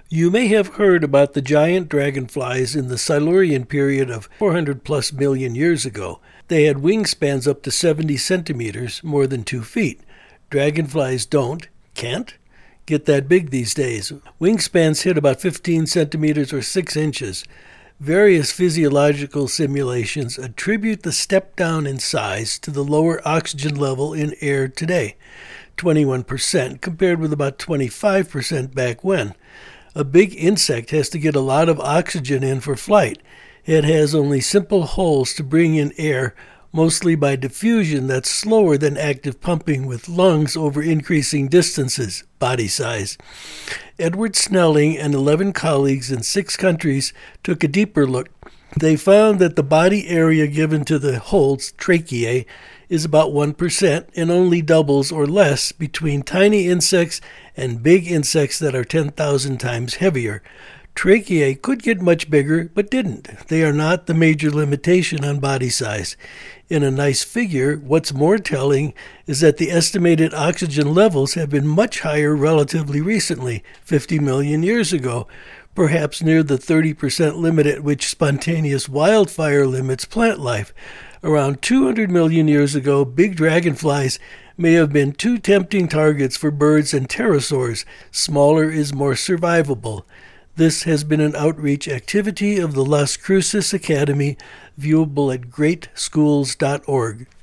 You may have heard about the giant dragonflies in the Silurian period of 400 plus million years ago. They had wingspans up to 70 centimeters, more than 2 feet. Dragonflies can't, get that big these days. Wingspans hit about 15 centimeters or 6 inches. Various physiological simulations attribute the step down in size to the lower oxygen level in air today, 21% compared with about 25% back when. A big insect has to get a lot of oxygen in for flight. It has only simple holes to bring in air, mostly by diffusion that's slower than active pumping with lungs over increasing distances, body size. Edward Snelling and 11 colleagues in 6 countries took a deeper look. They found that the body area given to the holes, tracheae, is about 1% and only doubles or less between tiny insects and big insects that are 10,000 times heavier. Tracheae could get much bigger, but didn't. They are not the major limitation on body size. In a nice figure, what's more telling is that the estimated oxygen levels have been much higher relatively recently, 50 million years ago, perhaps near the 30% limit at which spontaneous wildfire limits plant life. Around 200 million years ago, big dragonflies may have been too tempting targets for birds and pterosaurs. Smaller is more survivable. This has been an outreach activity of the Las Cruces Academy, viewable at greatschools.org.